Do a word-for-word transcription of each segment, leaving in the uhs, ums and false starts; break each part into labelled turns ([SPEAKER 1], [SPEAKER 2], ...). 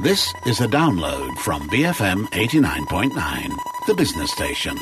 [SPEAKER 1] This is a download from B F M eighty-nine point nine, the business station.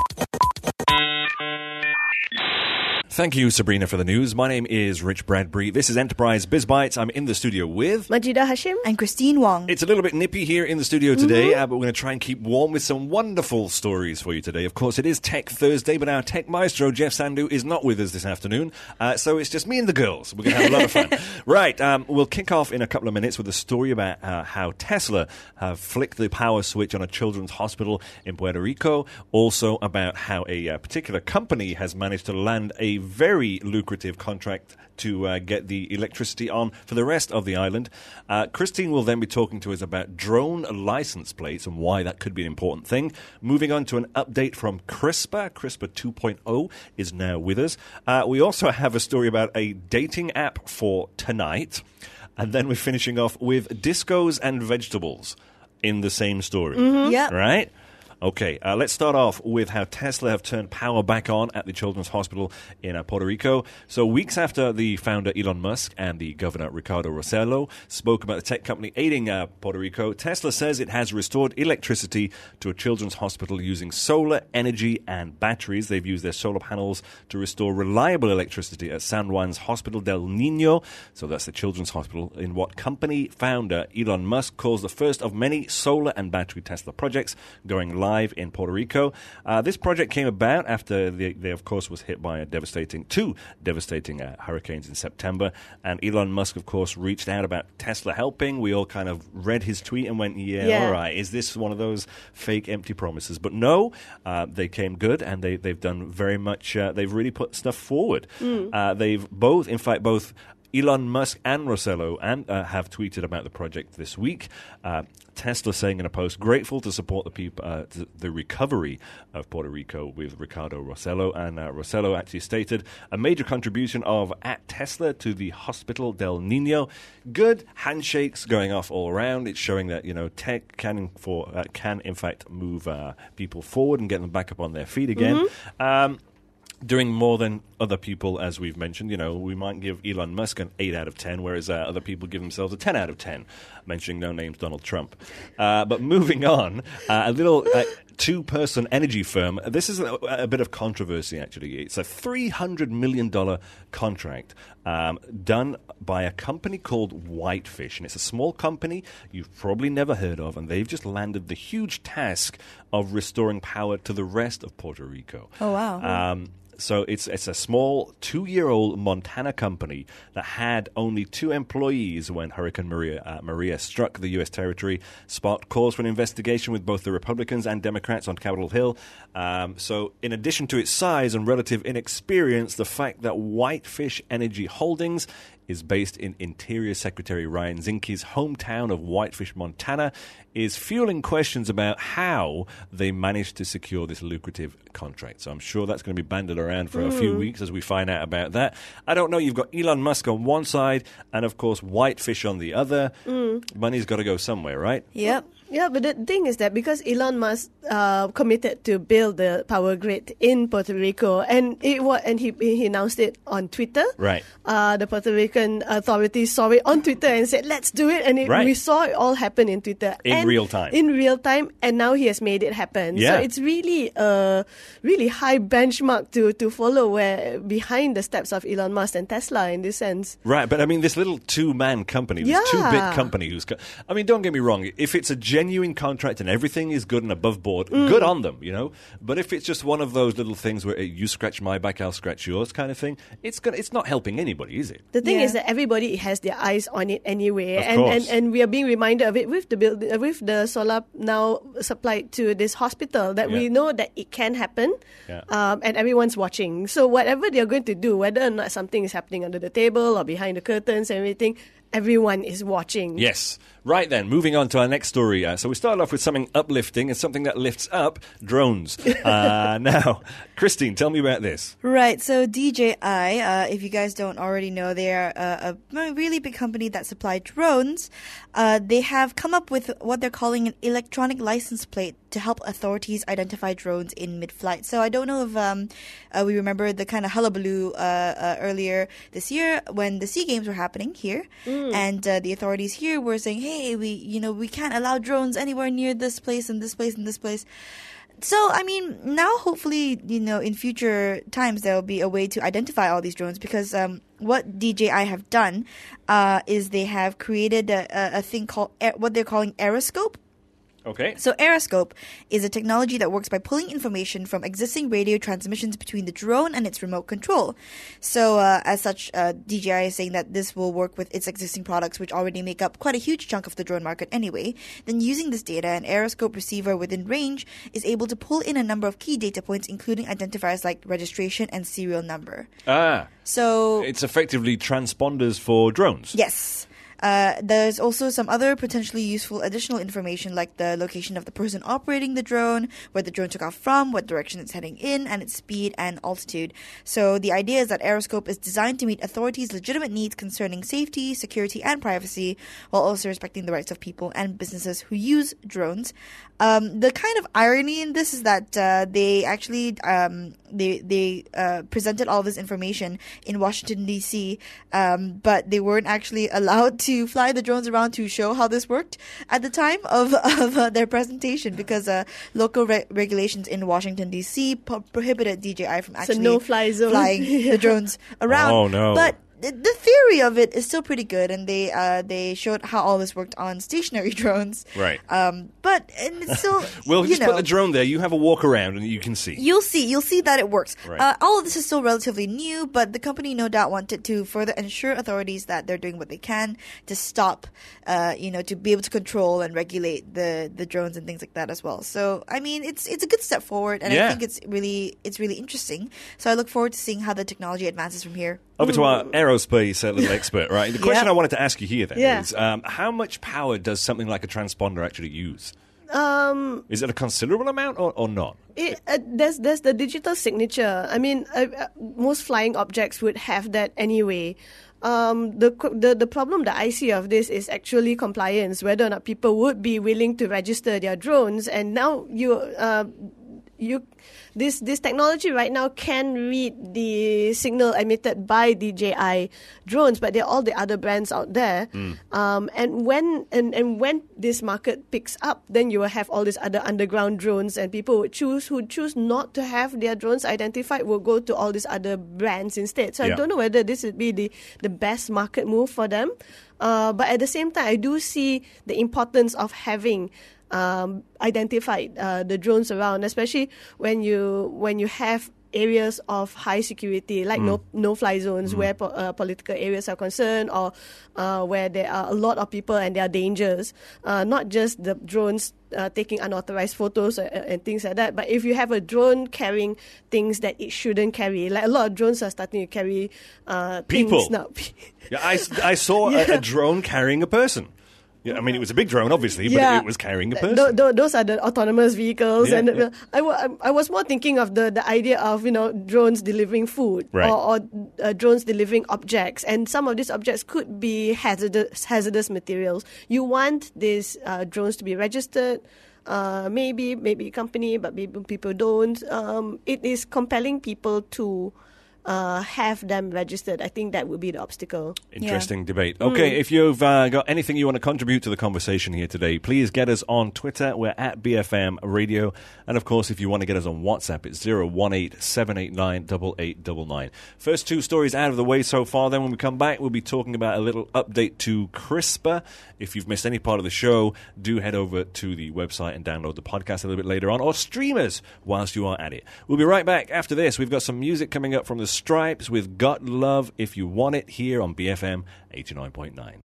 [SPEAKER 2] Thank you, Sabrina, for the news. My name is Rich Bradbury. This is Enterprise Biz Bites. I'm in the studio with...
[SPEAKER 3] Majida Hashim.
[SPEAKER 4] And Christine Wong.
[SPEAKER 2] It's a little bit nippy here in the studio today, mm-hmm. uh, but we're going to try and keep warm with some wonderful stories for you today. Of course, it is Tech Thursday, but our tech maestro, Jeff Sandu, is not with us this afternoon, uh, so it's just me and the girls. We're going to have a lot of fun. Right, um, we'll kick off in a couple of minutes with a story about uh, how Tesla have flicked the power switch on a children's hospital in Puerto Rico. Also about how a uh, particular company has managed to land a very lucrative contract to uh, get the electricity on for the rest of the island. Uh, Christine will then be talking to us about drone license plates and why that could be an important thing. Moving on to an update from CRISPR. CRISPR two point oh is now with us. Uh, we also have a story about a dating app for tonight. And then we're finishing off with discos and vegetables in the same story.
[SPEAKER 3] Mm-hmm.
[SPEAKER 4] Yep.
[SPEAKER 2] Right? Okay, uh, let's start off with how Tesla have turned power back on at the Children's Hospital in uh, Puerto Rico. So weeks after the founder Elon Musk and the governor Ricardo Rossello spoke about the tech company aiding uh, Puerto Rico, Tesla says it has restored electricity to a children's hospital using solar energy and batteries. They've used their solar panels to restore reliable electricity at San Juan's Hospital del Niño. So that's the children's hospital in what company founder Elon Musk calls the first of many solar and battery Tesla projects going live live in Puerto Rico. Uh, this project came about after they, they, of course, was hit by a devastating, two devastating uh, hurricanes in September. And Elon Musk, of course, reached out about Tesla helping. We all kind of read his tweet and went, yeah,
[SPEAKER 3] yeah.
[SPEAKER 2] all right, is this one of those fake empty promises? But no, uh, they came good and they, they've done very much, uh, they've really put stuff forward.
[SPEAKER 3] Mm.
[SPEAKER 2] Uh, they've both, in fact, both Elon Musk and Rossello and uh, have tweeted about the project this week. Uh, Tesla saying in a post, grateful to support the people, uh, the recovery of Puerto Rico with Ricardo Rossello. And uh, Rossello actually stated a major contribution of at Tesla to the Hospital del Niño. Good handshakes going off all around. It's showing that, you know, tech can for uh, can in fact move uh, people forward and get them back up on their feet again.
[SPEAKER 3] Mm-hmm.
[SPEAKER 2] Um, Doing more than other people, as we've mentioned. You know, we might give Elon Musk an eight out of ten, whereas uh, other people give themselves a ten out of ten, mentioning no names Donald Trump. Uh, but moving on, uh, a little uh, two-person energy firm. This is a, a bit of controversy, actually. It's a three hundred million dollars contract um, done by a company called Whitefish. And it's a small company you've probably never heard of, and they've just landed the huge task of restoring power to the rest of Puerto Rico.
[SPEAKER 4] Oh, wow.
[SPEAKER 2] Um, So it's it's a small two-year-old Montana company that had only two employees when Hurricane Maria uh, Maria struck the U S territory. Sparked calls for an investigation with both the Republicans and Democrats on Capitol Hill. Um, so in addition to its size and relative inexperience, the fact that Whitefish Energy Holdings is based in Interior Secretary Ryan Zinke's hometown of Whitefish, Montana, is fueling questions about how they managed to secure this lucrative contract. So I'm sure that's going to be banded around for mm. a few weeks as we find out about that. I don't know. You've got Elon Musk on one side and, of course, Whitefish on the other. Mm. Money's got to go somewhere, right?
[SPEAKER 3] Yep. Yeah, but the thing is that because Elon Musk uh, committed to build the power grid in Puerto Rico, and it was, and he he announced it on Twitter.
[SPEAKER 2] Right.
[SPEAKER 3] Uh, the Puerto Rican authorities saw it on Twitter and said, "Let's do it," and it,
[SPEAKER 2] right.
[SPEAKER 3] we saw it all happen in Twitter
[SPEAKER 2] in
[SPEAKER 3] and
[SPEAKER 2] real time.
[SPEAKER 3] In real time, and now he has made it happen.
[SPEAKER 2] Yeah.
[SPEAKER 3] So it's really a really high benchmark to to follow, where behind the steps of Elon Musk and Tesla in this sense.
[SPEAKER 2] Right, but I mean, this little two-man company, this
[SPEAKER 3] Yeah.
[SPEAKER 2] two-bit company who's... Co- I mean, don't get me wrong. If it's a genuine contract and everything is good and above board, mm. good on them, you know. But if it's just one of those little things where hey, you scratch my back, I'll scratch yours kind of thing, it's gonna, it's not helping anybody, is it?
[SPEAKER 3] The thing
[SPEAKER 4] Yeah.
[SPEAKER 3] is that everybody has their eyes on it anyway,
[SPEAKER 2] Of
[SPEAKER 3] and, and
[SPEAKER 2] course.
[SPEAKER 3] and we are being reminded of it with the build, with the solar now supplied to this hospital that
[SPEAKER 2] Yeah.
[SPEAKER 3] we know that it can happen,
[SPEAKER 2] Yeah.
[SPEAKER 3] um, and everyone's watching. So whatever they are going to do, whether or not something is happening under the table or behind the curtains and everything, everyone is watching.
[SPEAKER 2] Yes. Right then, moving on to our next story. Uh, so we started off with something uplifting and something that lifts up, drones. Uh, now, Christine, tell me about this.
[SPEAKER 4] Right, so D J I, uh, if you guys don't already know, they are a, a really big company that supply drones. Uh, they have come up with what they're calling an electronic license plate to help authorities identify drones in mid-flight. So I don't know if um, uh, we remember the kind of hullabaloo uh, uh, earlier this year when the SEA Games were happening here.
[SPEAKER 3] Mm. Mm.
[SPEAKER 4] And uh, the authorities here were saying, hey, we, you know, we can't allow drones anywhere near this place and this place and this place. So, I mean, now hopefully, you know, in future times, there will be a way to identify all these drones because um, what D J I have done uh, is they have created a, a, a thing called, what they're calling Aeroscope.
[SPEAKER 2] Okay.
[SPEAKER 4] So Aeroscope is a technology that works by pulling information from existing radio transmissions between the drone and its remote control. So uh, as such, uh, D J I is saying that this will work with its existing products, which already make up quite a huge chunk of the drone market anyway. Then using this data, an Aeroscope receiver within range is able to pull in a number of key data points, including identifiers like registration and serial number.
[SPEAKER 2] Ah.
[SPEAKER 4] So
[SPEAKER 2] It's effectively transponders for drones.
[SPEAKER 4] yes. Uh, there's also some other potentially useful additional information like the location of the person operating the drone, where the drone took off from, what direction it's heading in, and its speed and altitude. So the idea is that Aeroscope is designed to meet authorities' legitimate needs concerning safety, security, and privacy, while also respecting the rights of people and businesses who use drones. Um, the kind of irony in this is that uh, they actually um, they they uh, presented all this information in Washington D C, um, but they weren't actually allowed to fly the drones around to show how this worked at the time of of uh, their presentation because uh, local re- regulations in Washington D C po- prohibited D J I from actually
[SPEAKER 3] It's a no-fly zone.
[SPEAKER 4] flying the drones around.
[SPEAKER 2] Oh, no.
[SPEAKER 4] But the the theory of it is still pretty good, and they uh, they showed how all this worked on stationary drones.
[SPEAKER 2] Right.
[SPEAKER 4] Um, but and it's still,
[SPEAKER 2] Well,
[SPEAKER 4] you
[SPEAKER 2] just
[SPEAKER 4] know,
[SPEAKER 2] put the drone there. You have a walk around and you can see.
[SPEAKER 4] You'll see. You'll see that it works.
[SPEAKER 2] Right.
[SPEAKER 4] Uh, all of this is still relatively new, but the company no doubt wanted to further ensure authorities that they're doing what they can to stop, uh, you know, to be able to control and regulate the, the drones and things like that as well. So, I mean, it's it's a good step forward, and
[SPEAKER 2] Yeah.
[SPEAKER 4] I think it's really it's really interesting. So I look forward to seeing how the technology advances from here.
[SPEAKER 2] Over to our aerospace uh, little expert, right? The question
[SPEAKER 3] Yeah.
[SPEAKER 2] I wanted to ask you here then
[SPEAKER 3] Yeah.
[SPEAKER 2] is um, how much power does something like a transponder actually use?
[SPEAKER 3] Um,
[SPEAKER 2] Is it a considerable amount or, or not?
[SPEAKER 3] It, uh, there's there's the digital signature. I mean, uh, uh, most flying objects would have that anyway. Um, the, co- the the problem that I see of this is actually compliance, whether or not people would be willing to register their drones. And now you uh, you this this technology right now can read the signal emitted by D J I drones, but there are all the other brands out there.
[SPEAKER 2] Mm.
[SPEAKER 3] Um, and when and, and when this market picks up, then you will have all these other underground drones, and people would choose who choose not to have their drones identified will go to all these other brands instead. So
[SPEAKER 2] Yeah.
[SPEAKER 3] I don't know whether this would be the, the best market move for them. Uh, but at the same time, I do see the importance of having um, identified uh, the drones around, especially when you when you have areas of high security, like no no fly zones where po- uh, political areas are concerned, or uh, where there are a lot of people and there are dangers. Uh, not just the drones uh, taking unauthorized photos and, and things like that, but if you have a drone carrying things that it shouldn't carry, like a lot of drones are starting to carry uh,
[SPEAKER 2] People.
[SPEAKER 3] things now.
[SPEAKER 2] Yeah, I, I saw a, a drone carrying a person. Yeah, I mean, it was a big drone, obviously, but
[SPEAKER 3] Yeah.
[SPEAKER 2] it was carrying a
[SPEAKER 3] Th-
[SPEAKER 2] person.
[SPEAKER 3] th- th- those are the autonomous vehicles,
[SPEAKER 2] Yeah,
[SPEAKER 3] and
[SPEAKER 2] yeah.
[SPEAKER 3] uh, I, w- I was more thinking of the, the idea of you know drones delivering food,
[SPEAKER 2] Right.
[SPEAKER 3] or, or uh, drones delivering objects, and some of these objects could be hazardous hazardous materials. You want these uh, drones to be registered. Uh, maybe maybe company, but maybe people don't. Um, it is compelling people to uh, have them registered. I think that would be the obstacle.
[SPEAKER 2] Interesting debate. Okay, if you've uh, got anything you want to contribute to the conversation here today, please get us on Twitter. We're at B F M Radio. And of course, if you want to get us on WhatsApp, it's zero one eight seven eight nine eight eight nine nine. First two stories out of the way so far. Then when we come back, we'll be talking about a little update to CRISPR. If you've missed any part of the show, do head over to the website and download the podcast a little bit later on, or stream us whilst you are at it. We'll be right back after this. We've got some music coming up from the Stripes with Got Love If You Want It here on B F M eighty-nine point nine.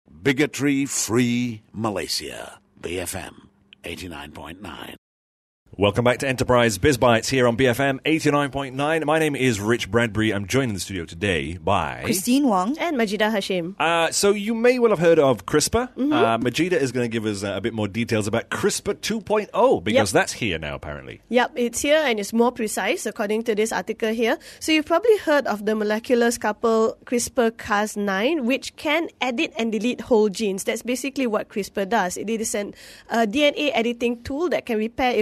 [SPEAKER 1] Bigotry-free Malaysia. B F M eighty-nine point nine.
[SPEAKER 2] Welcome back to Enterprise BizBytes here on B F M eighty-nine point nine. My name is Rich Bradbury. I'm joined in the studio today by...
[SPEAKER 4] Christine Wong.
[SPEAKER 3] And Majida Hashim.
[SPEAKER 2] Uh, so you may well have heard of CRISPR. Uh, Majida is going to give us uh, a bit more details about CRISPR two point oh because
[SPEAKER 3] Yep.
[SPEAKER 2] that's here now, apparently.
[SPEAKER 3] Yep, it's here and it's more precise according to this article here. So you've probably heard of the molecular scalpel CRISPR Cas nine, which can edit and delete whole genes. That's basically what CRISPR does. It is an uh, D N A editing tool that can repair even the smallest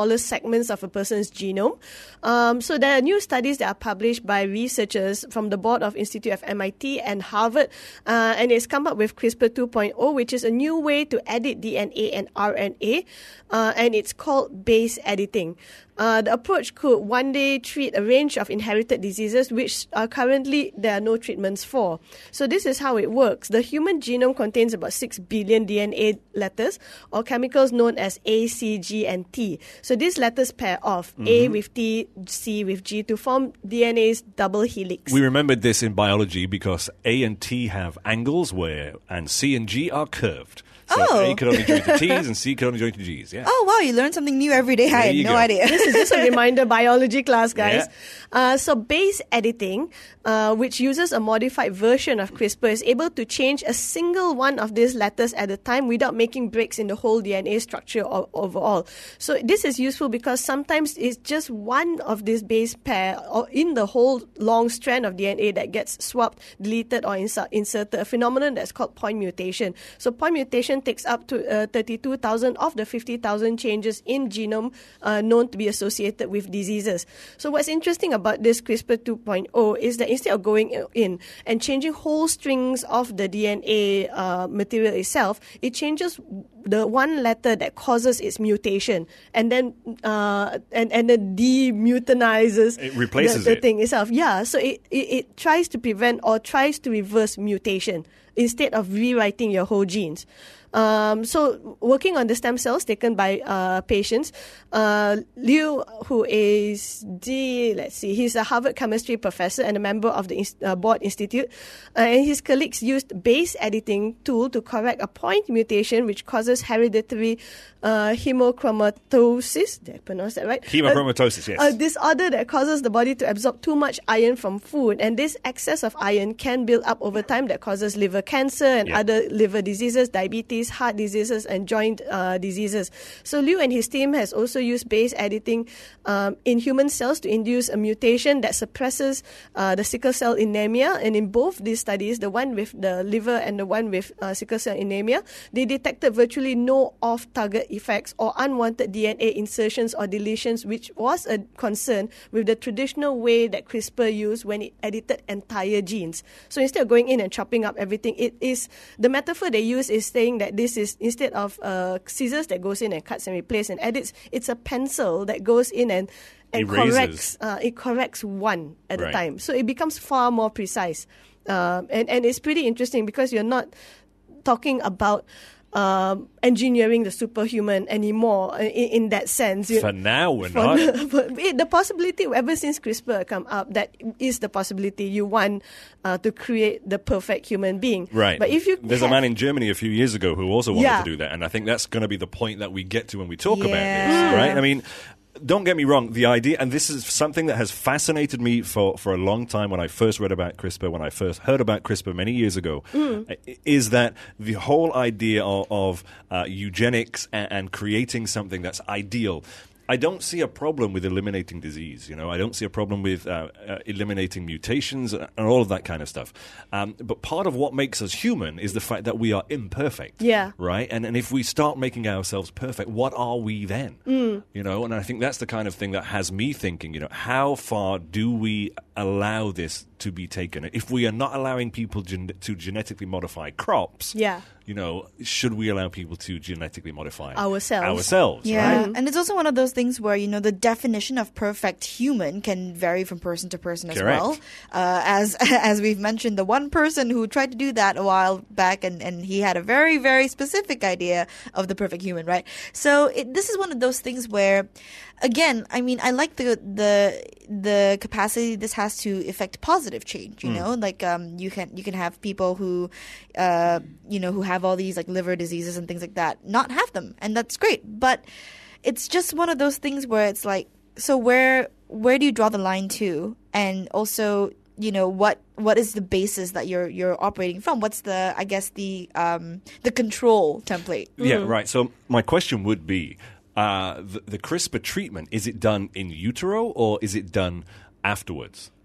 [SPEAKER 3] smallest segments of a person's genome. Um, so there are new studies that are published by researchers from the board of Institute of M I T and Harvard, uh, and it's come up with CRISPR two point oh, which is a new way to edit D N A and R N A, uh, and it's called base editing. Uh, the approach could one day treat a range of inherited diseases which uh, currently there are no treatments for. So this is how it works. The human genome contains about six billion D N A letters or chemicals known as A, C, G, and T. So these letters pair off, mm-hmm. A with T, C with G, to form D N A's double helix.
[SPEAKER 2] We remembered this in biology because A and T have angles where, and C and G are curved. So
[SPEAKER 4] oh.
[SPEAKER 2] A could only join to T's and C could only join to G's. Yeah.
[SPEAKER 4] Oh, wow, you learn something new every day. I had no
[SPEAKER 2] go.
[SPEAKER 4] idea.
[SPEAKER 3] This is just a reminder, biology class, guys.
[SPEAKER 2] Yeah.
[SPEAKER 3] Uh, so base editing, uh, which uses a modified version of CRISPR, is able to change a single one of these letters at a time without making breaks in the whole D N A structure o- overall. So this is useful because sometimes it's just one of this base pair or in the whole long strand of D N A that gets swapped, deleted, or inser- inserted, a phenomenon that's called point mutation. So point mutation takes up to uh, thirty-two thousand of the fifty thousand changes in genome uh, known to be associated with diseases. So what's interesting about this CRISPR two point oh is that instead of going in and changing whole strings of the D N A uh, material itself, it changes the one letter that causes its mutation, and then uh, and and then demutanizes
[SPEAKER 2] it replaces
[SPEAKER 3] the, the
[SPEAKER 2] it.
[SPEAKER 3] thing itself. Yeah, so it, it it tries to prevent or tries to reverse mutation instead of rewriting your whole genes. Um, so working on the stem cells taken by uh, patients, uh, Liu, who is the, let's see, he's a Harvard chemistry professor and a member of the uh, Board Institute, uh, and his colleagues used base editing tool to correct a point mutation which causes hereditary uh, hemochromatosis. Did I pronounce that right?
[SPEAKER 2] Hemochromatosis,
[SPEAKER 3] uh,
[SPEAKER 2] yes.
[SPEAKER 3] A disorder that causes the body to absorb too much iron from food, and this excess of iron can build up over time that causes liver cancer and
[SPEAKER 2] yeah.
[SPEAKER 3] other liver diseases, diabetes, heart diseases, and joint uh, diseases. So Liu and his team has also used base editing um, in human cells to induce a mutation that suppresses uh, the sickle cell anemia. And in both these studies, the one with the liver and the one with uh, sickle cell anemia, they detected virtually no off-target effects or unwanted D N A insertions or deletions, which was a concern with the traditional way that CRISPR used when it edited entire genes. So instead of going in and chopping up everything, it is the metaphor they use is saying that this is, instead of uh, scissors that goes in and cuts and replaces and edits, it's a pencil that goes in and, and corrects uh, it corrects one at
[SPEAKER 2] right.
[SPEAKER 3] a time. So it becomes far more precise. Um, and, and it's pretty interesting because you're not talking about Um, engineering the superhuman anymore in, in that sense.
[SPEAKER 2] For now, we're
[SPEAKER 3] for
[SPEAKER 2] not.
[SPEAKER 3] The, for it, the possibility, ever since CRISPR come up, that is the possibility. You want uh, to create the perfect human being.
[SPEAKER 2] Right.
[SPEAKER 3] But if you
[SPEAKER 2] There's
[SPEAKER 3] have,
[SPEAKER 2] a man in Germany a few years ago who also wanted
[SPEAKER 3] Yeah.
[SPEAKER 2] to do that, and I think that's going to be the point that we get to when we talk about
[SPEAKER 4] Yeah.
[SPEAKER 2] this, right? I mean, don't get me wrong, the idea, and this is something that has fascinated me for, for a long time when I first read about CRISPR, when I first heard about CRISPR many years ago, mm. is that the whole idea of, of uh, eugenics and, and creating something that's ideal. I don't see a problem with eliminating disease, you know. I don't see a problem with uh, uh, eliminating mutations and all of that kind of stuff. Um, but part of what makes us human is the fact that we are imperfect,
[SPEAKER 3] Yeah.
[SPEAKER 2] right? And and if we start making ourselves perfect, what are we then? Mm. You know, and I think that's the kind of thing that has me thinking, you know, how far do we allow this to be taken? If we are not allowing people gen- to genetically modify crops,
[SPEAKER 3] Yeah.
[SPEAKER 2] you know, should we allow people to genetically modify
[SPEAKER 3] Ourselves.
[SPEAKER 2] Ourselves,
[SPEAKER 4] Yeah,
[SPEAKER 2] right?
[SPEAKER 4] and it's also one of those things where, you know, the definition of perfect human can vary from person to person as
[SPEAKER 2] Correct.
[SPEAKER 4] well. Uh, as as we've mentioned, the one person who tried to do that a while back, and, and he had a very, very specific idea of the perfect human, right? So it, this is one of those things where, again, I mean, I like the the the capacity this has to affect positive change. You
[SPEAKER 2] Mm.
[SPEAKER 4] know, like um, you can you can have people who, uh, you know, who have all these like liver diseases and things like that, not have them, and that's great. But it's just one of those things where it's like, so where where do you draw the line to, and also, you know, what what is the basis that you're you're operating from? What's the, I guess, the um the control template?
[SPEAKER 2] Yeah, right. So my question would be, uh, the, the CRISPR treatment, is it done in utero or is it done afterwards?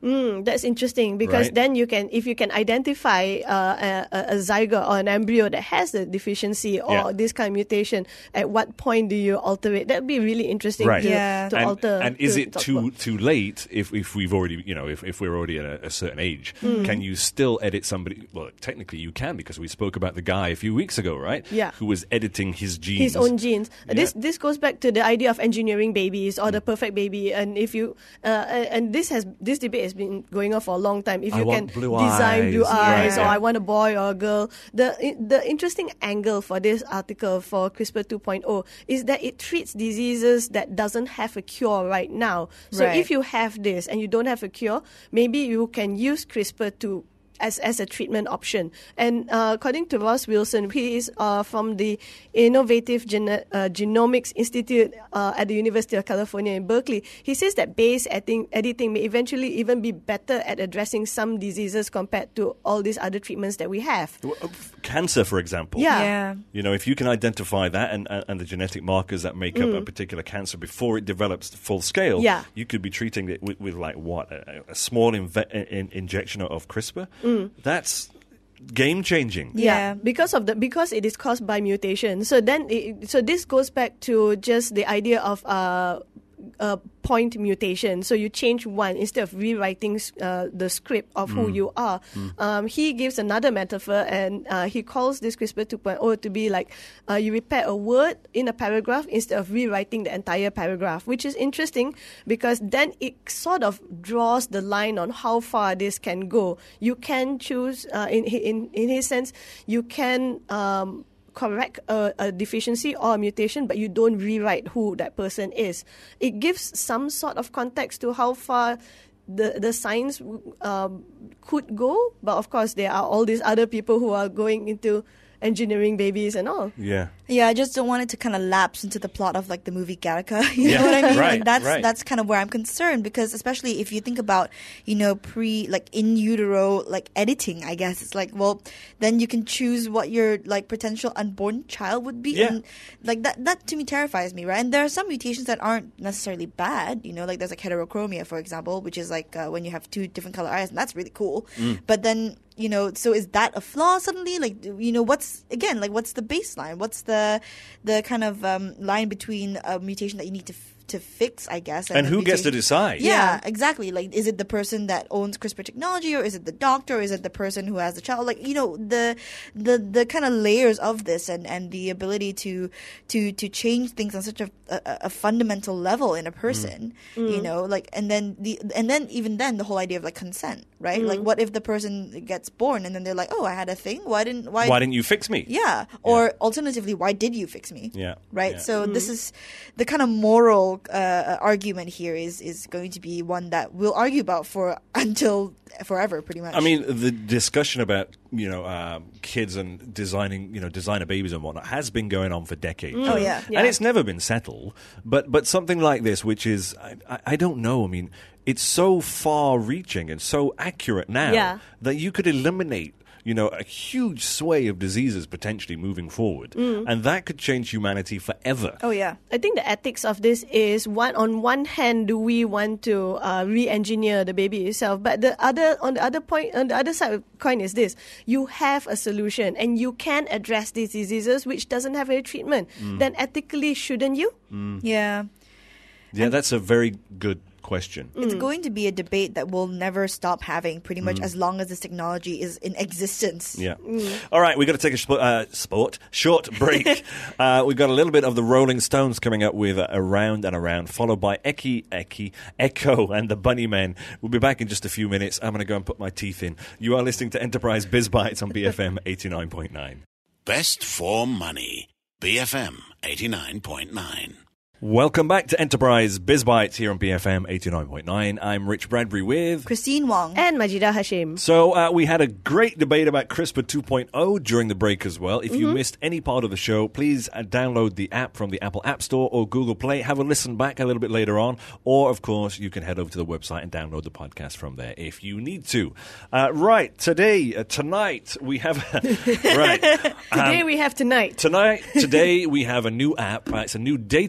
[SPEAKER 3] Mm, that's interesting because
[SPEAKER 2] Right.
[SPEAKER 3] then you can, if you can identify uh, a, a zygote or an embryo that has the deficiency or
[SPEAKER 2] Yeah.
[SPEAKER 3] this kind of mutation, at what point do you alter it? That'd be really interesting
[SPEAKER 2] Right.
[SPEAKER 3] to,
[SPEAKER 4] Yeah.
[SPEAKER 3] to
[SPEAKER 2] and,
[SPEAKER 3] alter.
[SPEAKER 2] and is
[SPEAKER 3] to
[SPEAKER 2] it
[SPEAKER 3] talk
[SPEAKER 2] too
[SPEAKER 3] about.
[SPEAKER 2] too late if, if we've already, you know, if, if we're already at a, a certain age? Can you still edit somebody? Well, technically you can, because we spoke about the guy a few weeks ago, right?
[SPEAKER 3] Yeah.
[SPEAKER 2] Who was editing his genes.
[SPEAKER 3] His own genes.
[SPEAKER 2] Yeah.
[SPEAKER 3] This this goes back to the idea of engineering babies or the perfect baby. And if you uh, and this has this debate has been going on for a long time. If
[SPEAKER 2] I
[SPEAKER 3] you
[SPEAKER 2] want
[SPEAKER 3] can
[SPEAKER 2] blue
[SPEAKER 3] design blue
[SPEAKER 2] eyes.
[SPEAKER 3] eyes,
[SPEAKER 2] Right.
[SPEAKER 3] or I want a boy or a girl, the the interesting angle for this article for CRISPR two point oh is that it treats diseases that doesn't have a cure right now. So
[SPEAKER 4] Right.
[SPEAKER 3] if you have this and you don't have a cure, maybe you can use CRISPR to as as a treatment option. And uh, according to Ross Wilson, he is uh, from the Innovative Gene- uh, Genomics Institute uh, at the University of California in Berkeley. He says that base editing, editing may eventually even be better at addressing some diseases compared to all these other treatments that we have.
[SPEAKER 2] W- uh, Cancer, for example.
[SPEAKER 3] Yeah.
[SPEAKER 4] Yeah.
[SPEAKER 2] You know, if you can identify that and, and, and the genetic markers that make up a particular cancer before it develops to full scale,
[SPEAKER 3] Yeah.
[SPEAKER 2] you could be treating it with, with like what, a, a small inve- in, injection of CRISPR. That's game changing.
[SPEAKER 4] Yeah.
[SPEAKER 3] because of the because it is caused by mutation. So then, it, so this goes back to just the idea of uh, uh, point mutation. So you change one instead of rewriting uh, the script of who you are. Um, he gives another metaphor, and uh, he calls this CRISPR two point oh to be like uh, you repair a word in a paragraph instead of rewriting the entire paragraph, which is interesting because then it sort of draws the line on how far this can go. You can choose, uh, in in in his sense, you can. Um, correct a, a deficiency or a mutation, but you don't rewrite who that person is. It gives some sort of context to how far the the science um, could go, but of course there are all these other people who are going into engineering babies and all.
[SPEAKER 2] Yeah.
[SPEAKER 4] Yeah, I just don't want it to kind of lapse into the plot of like the movie Gattaca. You
[SPEAKER 2] Yeah,
[SPEAKER 4] know what I mean?
[SPEAKER 2] right,
[SPEAKER 4] Like, that's
[SPEAKER 2] right.
[SPEAKER 4] that's kind of where I'm concerned, because especially if you think about, you know, pre like in utero like editing, I guess it's like, well, then you can choose what your like potential unborn child would be.
[SPEAKER 2] Yeah.
[SPEAKER 4] And like that that to me terrifies me, right? And there are some mutations that aren't necessarily bad, you know, like there's like heterochromia, for example, which is like uh, when you have two different color eyes, and that's really cool.
[SPEAKER 2] Mm.
[SPEAKER 4] But then, you know, so is that a flaw suddenly? Like, you know, what's again, like, what's the baseline? What's the the kind of um, line between a mutation that you need to f- to fix, I guess,
[SPEAKER 2] And
[SPEAKER 4] a
[SPEAKER 2] who gets to
[SPEAKER 4] mutation-
[SPEAKER 2] decide?
[SPEAKER 4] Yeah,
[SPEAKER 3] Yeah.
[SPEAKER 4] exactly. Like, is it the person that owns CRISPR technology, or is it the doctor, or is it the person who has the child? Like, you know, the the the kind of layers of this, and, and the ability to to to change things on such a a, a fundamental level in a person. You know, like, and then the and then even then the whole idea of like consent, right? Like, what if the person gets born and then they're like, oh, I had a thing. Why didn't why
[SPEAKER 2] Why didn't you fix me?
[SPEAKER 4] yeah. Or alternatively, why did you fix me?
[SPEAKER 2] Yeah.
[SPEAKER 4] Right.
[SPEAKER 2] Yeah.
[SPEAKER 4] So this is the kind of moral uh, argument here is is going to be one that we'll argue about for until forever, pretty much.
[SPEAKER 2] I mean, the discussion about, you know, um, kids and designing, you know, designer babies and whatnot has been going on for decades.
[SPEAKER 4] Oh, yeah.
[SPEAKER 3] Yeah.
[SPEAKER 2] And it's never been settled. But but something like this, which is, I, I, I don't know, I mean, it's so far-reaching and so accurate now
[SPEAKER 3] Yeah.
[SPEAKER 2] that you could eliminate, you know, a huge sway of diseases potentially moving forward. And that could change humanity forever.
[SPEAKER 4] oh yeah.
[SPEAKER 3] I think the ethics of this is one. On one hand, do we want to uh, re-engineer the baby itself? But the other, on the other point, on the other side of the coin is this: you have a solution and you can address these diseases which doesn't have any treatment. Then ethically, shouldn't you?
[SPEAKER 4] Yeah.
[SPEAKER 2] Yeah, that's a very good question.
[SPEAKER 4] It's going to be a debate that we'll never stop having, pretty much as long as this technology is in existence.
[SPEAKER 2] Yeah. All right, we've got to take a sp- uh, sport, short break. uh, we've got a little bit of the Rolling Stones coming up with uh, Around and Around, followed by Eki, Eki, Echo and the Bunnymen. We'll be back in just a few minutes. I'm going to go and put my teeth in. You are listening to Enterprise Biz Bites on B F M eighty-nine point nine.
[SPEAKER 1] Best for money. B F M eighty-nine point nine.
[SPEAKER 2] Welcome back to Enterprise Biz Bites here on B F M eighty-nine point nine. I'm Rich Bradbury with...
[SPEAKER 4] Christine Wong.
[SPEAKER 3] And Majida Hashim.
[SPEAKER 2] So uh, we had a great debate about CRISPR two point oh during the break as well. If you missed any part of the show, please uh, download the app from the Apple App Store or Google Play. Have a listen back a little bit later on. Or, of course, you can head over to the website and download the podcast from there if you need to. Uh, right, today, uh, tonight, we have... right.
[SPEAKER 3] Today we have tonight.
[SPEAKER 2] Tonight, today, we have a new app. Uh, it's a new dating app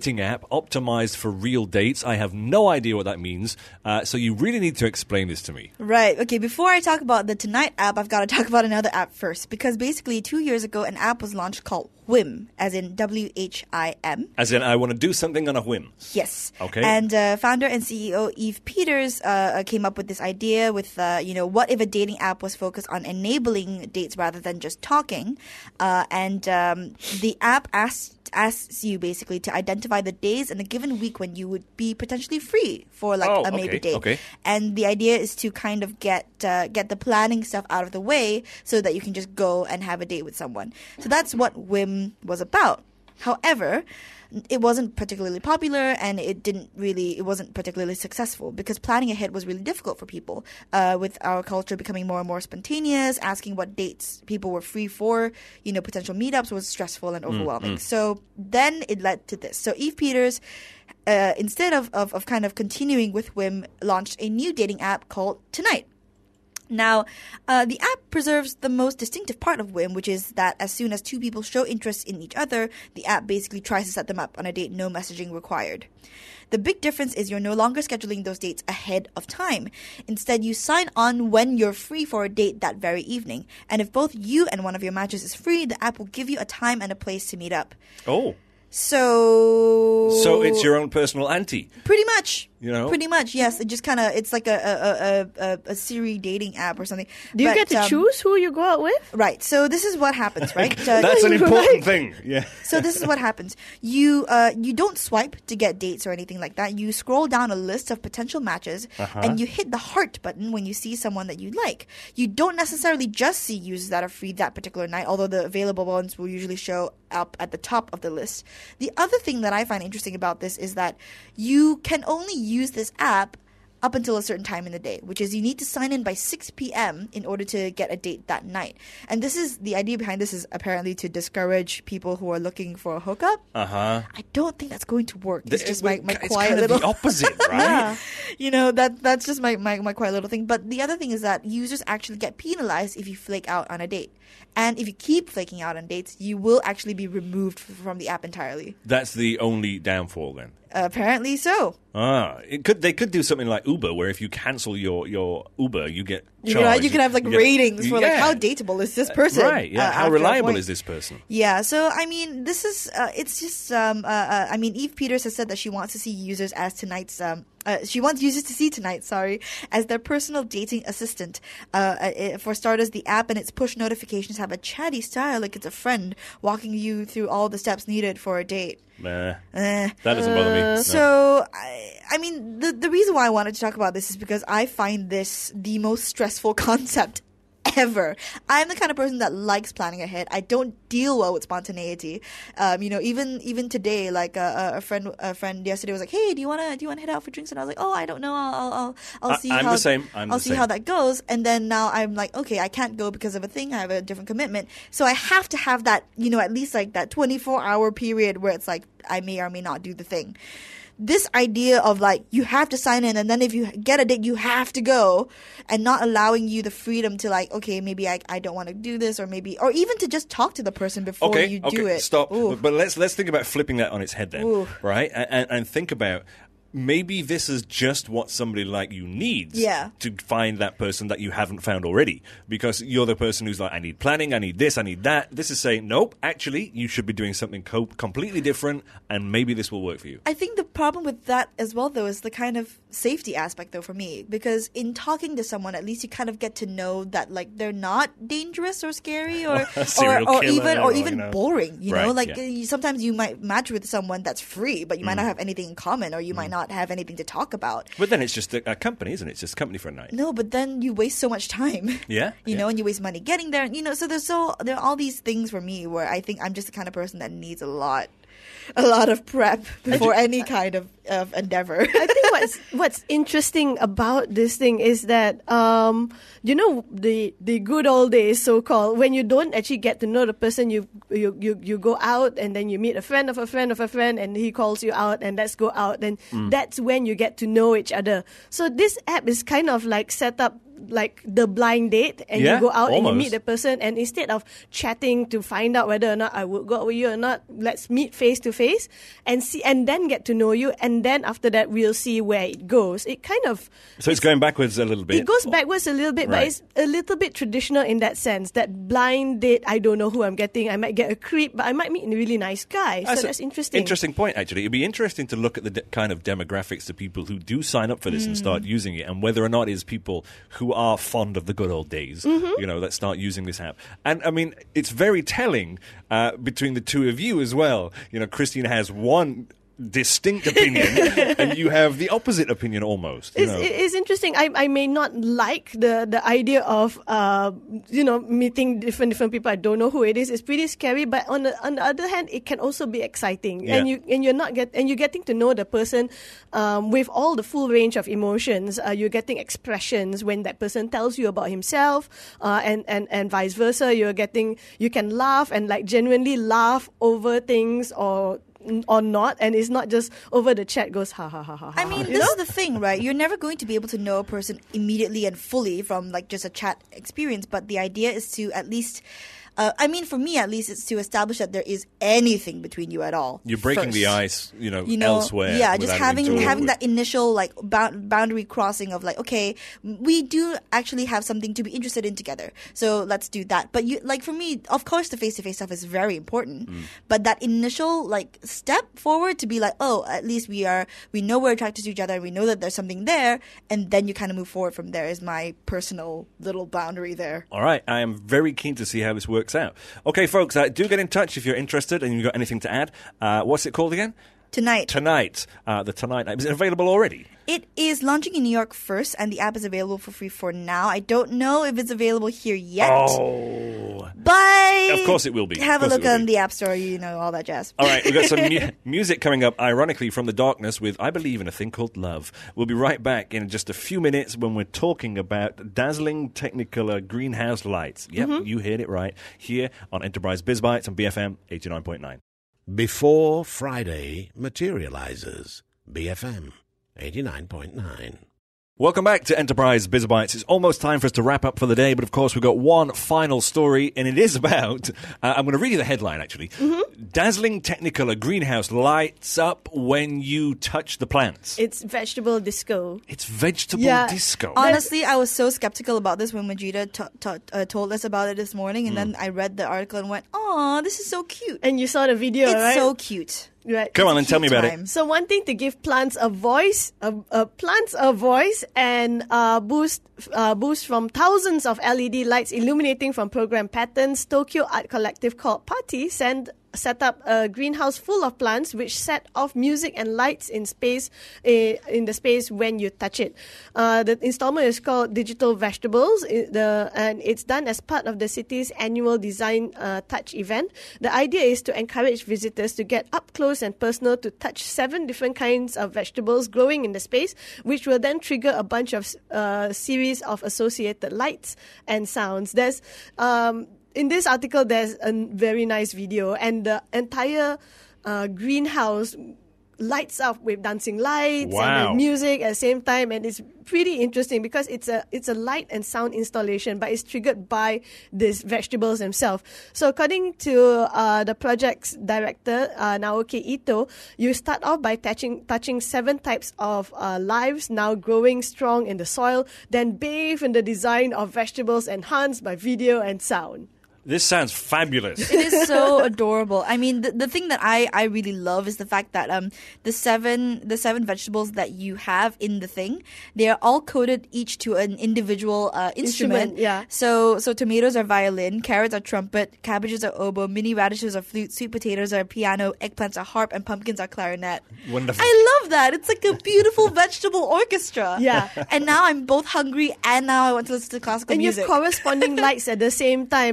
[SPEAKER 2] optimized for real dates. I have no idea what that means. Uh, so you really need to explain this to me.
[SPEAKER 4] Right. Okay, before I talk about the Tonight app, I've got to talk about another app first. Because basically, two years ago, an app was launched called Whim, as in W H I M.
[SPEAKER 2] As in, I want to do something on a whim.
[SPEAKER 4] Yes.
[SPEAKER 2] Okay.
[SPEAKER 4] And uh, founder and C E O Eve Peters uh, came up with this idea with, uh, you know, what if a dating app was focused on enabling dates rather than just talking? Uh, and um, the app asks asks you basically to identify the days in a given week when you would be potentially free for like
[SPEAKER 2] Oh,
[SPEAKER 4] a maybe
[SPEAKER 2] okay,
[SPEAKER 4] date.
[SPEAKER 2] okay.
[SPEAKER 4] And the idea is to kind of get uh, get the planning stuff out of the way so that you can just go and have a date with someone. So that's what Whim was about. However, it wasn't particularly popular and it didn't really, it wasn't particularly successful because planning ahead was really difficult for people. Uh, with our culture becoming more and more spontaneous, asking what dates people were free for, you know, potential meetups was stressful and overwhelming. So then it led to this. So Eve Peters, uh, instead of, of, of kind of continuing with Whim, launched a new dating app called Tonight. Now, uh, the app preserves the most distinctive part of Whim, which is that as soon as two people show interest in each other, the app basically tries to set them up on a date, no messaging required. The big difference is you're no longer scheduling those dates ahead of time. Instead, you sign on when you're free for a date that very evening. And if both you and one of your matches is free, the app will give you a time and a place to meet up.
[SPEAKER 2] Oh.
[SPEAKER 4] So...
[SPEAKER 2] So it's your own personal auntie.
[SPEAKER 4] Pretty much.
[SPEAKER 2] You know?
[SPEAKER 4] Pretty much, yes. It just kind of, it's like a a, a, a a Siri dating app or something.
[SPEAKER 3] Do you
[SPEAKER 4] But,
[SPEAKER 3] get to
[SPEAKER 4] um,
[SPEAKER 3] choose who you go out with?
[SPEAKER 4] Right. So this is what happens, right? Uh,
[SPEAKER 2] That's an important
[SPEAKER 3] Right.
[SPEAKER 2] thing. Yeah.
[SPEAKER 4] So this is what happens. You uh you don't swipe to get dates or anything like that. You scroll down a list of potential matches
[SPEAKER 2] Uh-huh.
[SPEAKER 4] and you hit the heart button when you see someone that you like. You don't necessarily just see users that are free that particular night, although the available ones will usually show up at the top of the list. The other thing that I find interesting about this is that you can only use this app up until a certain time in the day, which is you need to sign in by six p.m. in order to get a date that night. And this is, the idea behind this is apparently to discourage people who are looking for a hookup.
[SPEAKER 2] Uh-huh.
[SPEAKER 4] I don't think that's going to work. It's
[SPEAKER 2] Th-
[SPEAKER 4] just my, my
[SPEAKER 2] it's
[SPEAKER 4] quiet
[SPEAKER 2] kind of
[SPEAKER 4] little...
[SPEAKER 2] the opposite, right?
[SPEAKER 4] Yeah. You know, that that's just my, my, my quiet little thing. But the other thing is that users actually get penalized if you flake out on a date. And if you keep flaking out on dates, you will actually be removed f- from the app entirely.
[SPEAKER 2] That's the only downfall then.
[SPEAKER 4] Apparently so.
[SPEAKER 2] Ah, it could. They could do something like Uber, where if you cancel your, your Uber, you get
[SPEAKER 4] You
[SPEAKER 2] charged.
[SPEAKER 4] know, you can have like
[SPEAKER 2] You get-
[SPEAKER 4] ratings for like
[SPEAKER 2] Yeah.
[SPEAKER 4] how dateable is this person?
[SPEAKER 2] Right? Yeah.
[SPEAKER 4] uh,
[SPEAKER 2] How
[SPEAKER 4] after a
[SPEAKER 2] reliable
[SPEAKER 4] point.
[SPEAKER 2] is this person?
[SPEAKER 4] Yeah, so I mean, this is uh, it's just um, uh, uh, I mean, Eve Peters has said that she wants to see users as tonight's um, uh, she wants users to see Tonight, sorry, as their personal dating assistant. Uh, uh, for starters, the app and its push notifications have a chatty style, like it's a friend walking you through all the steps needed for a date.
[SPEAKER 2] Nah,
[SPEAKER 4] Eh.
[SPEAKER 2] that doesn't bother me. No.
[SPEAKER 4] So, I, I mean, the the reason why I wanted to talk about this is because I find this the most stressful concept ever. I'm the kind of person that likes planning ahead. I don't deal well with spontaneity. Um, you know, even even today, like uh, a friend a friend yesterday was like, "Hey, do you wanna do you wanna head out for drinks?" And I was like, "Oh, I don't know. I'll I'll I'll, I'll
[SPEAKER 2] I-
[SPEAKER 4] see
[SPEAKER 2] I'm
[SPEAKER 4] how
[SPEAKER 2] the same. I'm
[SPEAKER 4] I'll
[SPEAKER 2] the
[SPEAKER 4] see
[SPEAKER 2] same.
[SPEAKER 4] how that goes." And then now I'm like, "Okay, I can't go because of a thing. I have a different commitment." So I have to have that, you know, at least like that twenty-four hour period where it's like I may or may not do the thing. This idea of like you have to sign in and then if you get a date you have to go, and not allowing you the freedom to like, okay, maybe I, I don't want to do this, or maybe or even to just talk to the person before
[SPEAKER 2] Okay,
[SPEAKER 4] you
[SPEAKER 2] okay,
[SPEAKER 4] do it.
[SPEAKER 2] stop.
[SPEAKER 4] Ooh.
[SPEAKER 2] But, but let's let's think about flipping that on its head then,
[SPEAKER 4] Ooh.
[SPEAKER 2] right? And, and, and think about maybe this is just what somebody like you needs
[SPEAKER 4] Yeah.
[SPEAKER 2] to find that person that you haven't found already. Because you're the person who's like, I need planning, I need this, I need that. This is saying, nope, actually, you should be doing something co- completely different, and maybe this will work for you.
[SPEAKER 4] I think the problem with that as well, though, is the kind of safety aspect, though, for me. Because in talking to someone, at least you kind of get to know that, like, they're not dangerous or scary or
[SPEAKER 2] A
[SPEAKER 4] or,
[SPEAKER 2] serial
[SPEAKER 4] or
[SPEAKER 2] killer
[SPEAKER 4] even or
[SPEAKER 2] or,
[SPEAKER 4] even
[SPEAKER 2] you know.
[SPEAKER 4] boring. You know,
[SPEAKER 2] Right,
[SPEAKER 4] like
[SPEAKER 2] yeah.
[SPEAKER 4] uh, you- sometimes you might match with someone that's free, but you might not have anything in common, or you might not have anything to talk about.
[SPEAKER 2] But then it's just a, a company, isn't it? It's just a company for a night.
[SPEAKER 4] No, but then you waste so much time.
[SPEAKER 2] Yeah,
[SPEAKER 4] You
[SPEAKER 2] yeah.
[SPEAKER 4] know, and you waste money getting there. You know, so there's so there are all these things for me where I think I'm just the kind of person that needs a lot, a lot of prep before any kind of of endeavor.
[SPEAKER 3] I think what's what's interesting about this thing is that um, you know the the good old days, so called, when you don't actually get to know the person, you you you you go out and then you meet a friend of a friend of a friend, and he calls you out, and let's go out, and mm. that's when you get to know each other. So this app is kind of like set up like the blind date, and
[SPEAKER 2] yeah,
[SPEAKER 3] you go out
[SPEAKER 2] almost.
[SPEAKER 3] and you meet the person, and instead of chatting to find out whether or not I would go out with you or not, let's meet face to face and see, and then get to know you, and then after that we'll see where it goes. It kind of
[SPEAKER 2] so it's, it's going backwards a little bit.
[SPEAKER 3] It goes backwards a little bit,
[SPEAKER 2] right.
[SPEAKER 3] but it's a little bit traditional in that sense. That blind date, I don't know who I'm getting. I might get a creep, but I might meet a really nice guy. So
[SPEAKER 2] that's,
[SPEAKER 3] that's interesting.
[SPEAKER 2] Interesting point, actually. It'd be interesting to look at the de- kind of demographics of people who do sign up for this mm. and start using it, and whether or not it's people who are fond of the good old days, mm-hmm. you know, that start using this app. And I mean, it's very telling uh, between the two of you as well. You know, Christine has one distinct opinion and you have the opposite opinion almost. You
[SPEAKER 3] it's,
[SPEAKER 2] know.
[SPEAKER 3] it's interesting. I, I may not like the, the idea of uh, you know meeting different different people. I don't know who it is. It's pretty scary, but on the on the other hand, it can also be exciting.
[SPEAKER 2] Yeah.
[SPEAKER 3] And you and you're not get and you're getting to know the person um, with all the full range of emotions. Uh, you're getting expressions when that person tells you about himself, uh, and, and and vice versa. You're getting you can laugh and like genuinely laugh over things or. or not, and it's not just over the chat goes ha ha ha ha.
[SPEAKER 4] I mean,
[SPEAKER 3] you
[SPEAKER 4] this
[SPEAKER 3] know?
[SPEAKER 4] is the thing, right? You're never going to be able to know a person immediately and fully from like just a chat experience, but the idea is to at least Uh, I mean, for me at least, it's to establish that there is anything between you at all.
[SPEAKER 2] You're breaking
[SPEAKER 4] first.
[SPEAKER 2] the ice, you know,
[SPEAKER 4] you know
[SPEAKER 2] elsewhere.
[SPEAKER 4] Yeah, just having
[SPEAKER 2] having,
[SPEAKER 4] having that initial like bound, boundary crossing of like, okay, we do actually have something to be interested in together, so let's do that. But you like for me, of course, the face to face stuff is very important. Mm. But that initial like step forward to be like, oh, at least we are, we know we're attracted to each other, and we know that there's something there, and then you kind of move forward from there. Is my personal little boundary there.
[SPEAKER 2] All right, I am very keen to see how this works out. Okay, folks, uh, do get in touch if you're interested and you've got anything to add. Uh, what's it called again?
[SPEAKER 4] Tonight.
[SPEAKER 2] Tonight. Uh, the Tonight app. Is it available already?
[SPEAKER 4] It is launching in New York first, and the app is available for free for now. I don't know if it's available here yet.
[SPEAKER 2] Oh.
[SPEAKER 4] But
[SPEAKER 2] of course it will be.
[SPEAKER 4] Have a look on be. the App Store, you know, all that jazz.
[SPEAKER 2] All right, we've got some mu- music coming up, ironically, from the darkness with I Believe in a Thing Called Love. We'll be right back in just a few minutes when we're talking about dazzling Technicolor greenhouse lights. Yep, mm-hmm. You heard it right. Here on Enterprise Biz Bites on B F M eighty-nine point nine.
[SPEAKER 1] Before Friday materializes, B F M eighty-nine point nine.
[SPEAKER 2] Welcome back to Enterprise Biz Bites. It's almost time for us to wrap up for the day, but of course we've got one final story, and it is about, uh, I'm going to read you the headline actually. Mm-hmm. Dazzling Technicolor greenhouse lights up when you touch the plants.
[SPEAKER 3] It's vegetable disco.
[SPEAKER 2] It's vegetable
[SPEAKER 3] yeah.
[SPEAKER 2] disco.
[SPEAKER 4] Honestly, I was so skeptical about this when Majida t- t- uh, told us about it this morning, and mm. then I read the article and went, "Aw, this is so cute."
[SPEAKER 3] And you saw the video,
[SPEAKER 4] it's
[SPEAKER 3] right?
[SPEAKER 4] It's so cute.
[SPEAKER 3] Right.
[SPEAKER 2] Come on and tell me about
[SPEAKER 4] time.
[SPEAKER 2] it.
[SPEAKER 3] So one thing to give plants a voice, uh, uh, plants a voice, and uh, boost uh, boost from thousands of L E D lights illuminating from program patterns. Tokyo art collective called Party sent set up a greenhouse full of plants which set off music and lights in space uh, in the space when you touch it. Uh, the installment is called Digital Vegetables, it, the, and it's done as part of the city's annual Design uh, Touch event. The idea is to encourage visitors to get up close and personal to touch seven different kinds of vegetables growing in the space, which will then trigger a bunch of uh, series of associated lights and sounds. There's um, In this article, there's a very nice video, and the entire uh, greenhouse lights up with dancing lights
[SPEAKER 2] wow.
[SPEAKER 3] and with music at the same time, and it's pretty interesting because it's a it's a light and sound installation, but it's triggered by these vegetables themselves. So according to uh, the project's director, uh, Naoki Ito, you start off by touching touching seven types of uh, lives now growing strong in the soil, then bathe in the design of vegetables enhanced by video and sound.
[SPEAKER 2] This sounds fabulous.
[SPEAKER 4] It is so adorable. I mean, the, the thing that I, I really love is the fact that um the seven the seven vegetables that you have in the thing, they are all coded each to an individual uh, instrument.
[SPEAKER 3] Instrument, yeah.
[SPEAKER 4] So so tomatoes are violin, carrots are trumpet, cabbages are oboe, mini radishes are flute, sweet potatoes are piano, eggplants are harp, and pumpkins are clarinet.
[SPEAKER 2] Wonderful.
[SPEAKER 4] I love that. It's like a beautiful vegetable orchestra.
[SPEAKER 3] Yeah.
[SPEAKER 4] And now I'm both hungry and now I want to listen to classical
[SPEAKER 3] and
[SPEAKER 4] music.
[SPEAKER 3] And you have corresponding lights at the same time. And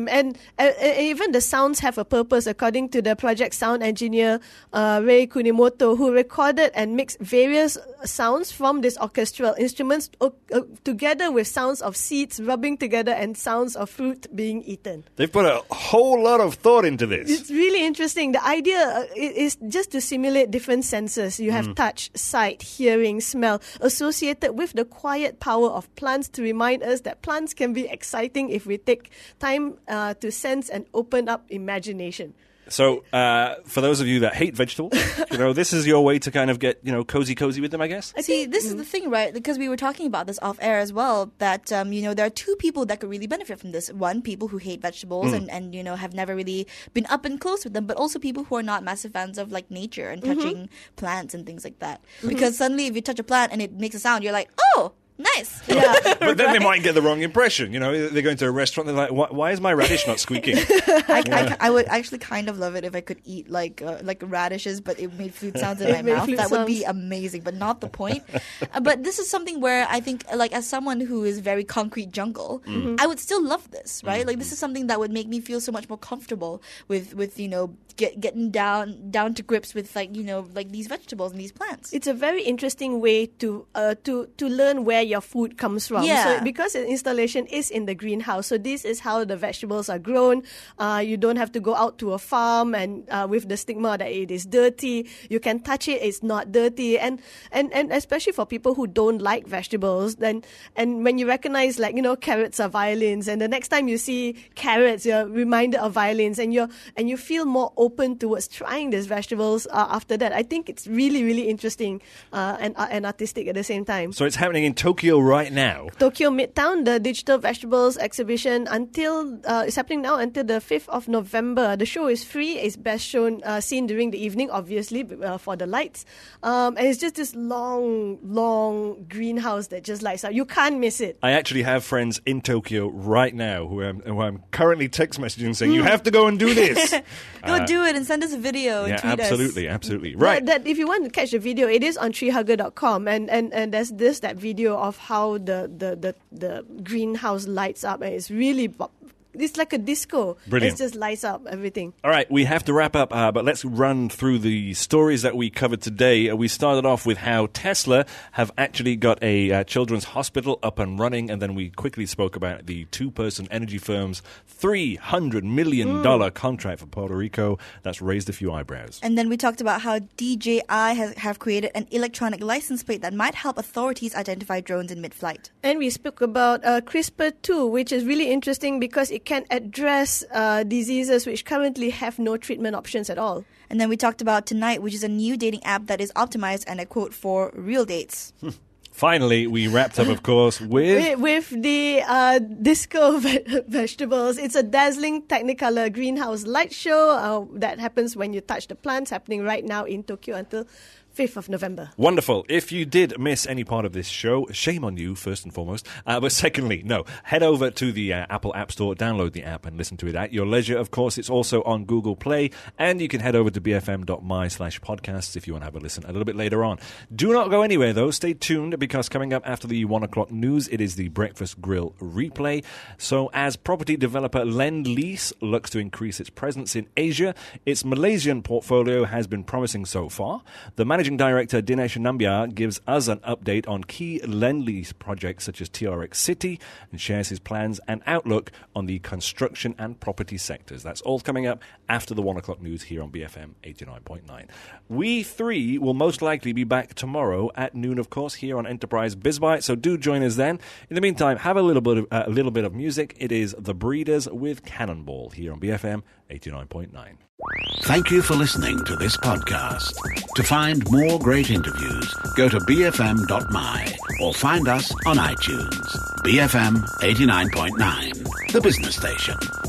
[SPEAKER 3] uh, even the sounds have a purpose, according to the project sound engineer uh, Ray Kunimoto, who recorded and mixed various sounds from these orchestral instruments uh, uh, together with sounds of seeds rubbing together and sounds of fruit being eaten.
[SPEAKER 2] They've put a whole lot of thought into this.
[SPEAKER 3] It's really interesting. The idea uh, is just to simulate different senses. You have mm. touch, sight, hearing, smell, associated with the quiet power of plants to remind us that plants can be exciting if we take time uh, to sense and open up imagination.
[SPEAKER 2] So, uh, for those of you that hate vegetables, you know, this is your way to kind of get, you know, cozy, cozy with them, I guess.
[SPEAKER 4] See, this is the thing, right? Because we were talking about this off air as well, that, um, you know, there are two people that could really benefit from this. One, people who hate vegetables mm. and, and, you know, have never really been up and close with them, but also people who are not massive fans of, like, nature and touching mm-hmm. plants and things like that. Mm-hmm. Because suddenly if you touch a plant and it makes a sound, you're like, oh! Nice.
[SPEAKER 3] Yeah.
[SPEAKER 2] But then right? they might get the wrong impression. You know, they're going to a restaurant, they're like, why, why is my radish not squeaking?
[SPEAKER 4] I, yeah. I, I would actually kind of love it if I could eat like uh, like radishes, but it made flute sounds in my mouth. That sounds. would be amazing, but not the point. uh, but this is something where I think, like, as someone who is very concrete jungle, mm-hmm. I would still love this, right? Mm-hmm. Like, this is something that would make me feel so much more comfortable with, with you know, get, getting down down to grips with, like, you know, like these vegetables and these plants.
[SPEAKER 3] It's a very interesting way to uh, to to learn where your food comes from.
[SPEAKER 4] Yeah.
[SPEAKER 3] So because the installation is in the greenhouse, so this is how the vegetables are grown. Uh, you don't have to go out to a farm and uh, with the stigma that it is dirty. You can touch it; it's not dirty. And and and especially for people who don't like vegetables, then and when you recognize, like, you know, carrots are violins, and the next time you see carrots, you're reminded of violins, and you're and you feel more open towards trying these vegetables uh, after that. I think it's really really interesting uh, and uh, and artistic at the same time.
[SPEAKER 2] So it's happening in Tokyo right now.
[SPEAKER 3] Tokyo Midtown, the Digital Vegetables exhibition, until uh, it's happening now until the fifth of November. The show is free. It's best shown uh, seen during the evening, obviously, uh, for the lights. Um, and it's just this long, long greenhouse that just lights up. You can't miss it.
[SPEAKER 2] I actually have friends in Tokyo right now who I'm, who I'm currently text messaging saying, mm. you have to go and do this.
[SPEAKER 4] Go uh, do it and send us a video
[SPEAKER 2] yeah,
[SPEAKER 4] and tweet
[SPEAKER 2] absolutely,
[SPEAKER 4] us.
[SPEAKER 2] absolutely. Right.
[SPEAKER 3] That, that if you want to catch the video, it is on tree hugger dot com, and, and, and there's this, that video of how the, the, the, the greenhouse lights up, and it's really... It's like a disco.
[SPEAKER 2] Brilliant.
[SPEAKER 3] It just lights up everything.
[SPEAKER 2] All right, we have to wrap up, uh, but let's run through the stories that we covered today. Uh, we started off with how Tesla have actually got a uh, children's hospital up and running, and then we quickly spoke about the two-person energy firm's three hundred million dollars mm. contract for Puerto Rico. That's raised a few eyebrows.
[SPEAKER 4] And then we talked about how D J I has have created an electronic license plate that might help authorities identify drones in mid-flight.
[SPEAKER 3] And we spoke about uh, CRISPR two, which is really interesting because it can address uh, diseases which currently have no treatment options at all.
[SPEAKER 4] And then we talked about Tonight, which is a new dating app that is optimized, and I quote, for real dates.
[SPEAKER 2] Finally, we wrapped up, of course, with...
[SPEAKER 3] with, with the uh, disco ve- vegetables. It's a dazzling Technicolor greenhouse light show uh, that happens when you touch the plants, happening right now in Tokyo until fifth of November.
[SPEAKER 2] Wonderful. If you did miss any part of this show, shame on you, first and foremost. Uh, but secondly, no, head over to the uh, Apple App Store, download the app and listen to it at your leisure. Of course, it's also on Google Play, and you can head over to bfm.my slash podcasts if you want to have a listen a little bit later on. Do not go anywhere, though. Stay tuned, because coming up after the one o'clock news, it is the Breakfast Grill replay. So as property developer Lend Lease looks to increase its presence in Asia, its Malaysian portfolio has been promising so far. The manager Managing Director Dinesh Nambiar gives us an update on key Lend-Lease projects such as T R X City, and shares his plans and outlook on the construction and property sectors. That's all coming up after the one o'clock news here on B F M eighty-nine point nine. We three will most likely be back tomorrow at noon, of course, here on Enterprise BizByte, so do join us then. In the meantime, have a little bit of, uh, a little bit of music. It is The Breeders with Cannonball here on B F M eighty-nine point nine.
[SPEAKER 1] Thank you for listening to this podcast. To find more great interviews, go to b f m dot m y or find us on iTunes. B F M eighty-nine point nine, the business station.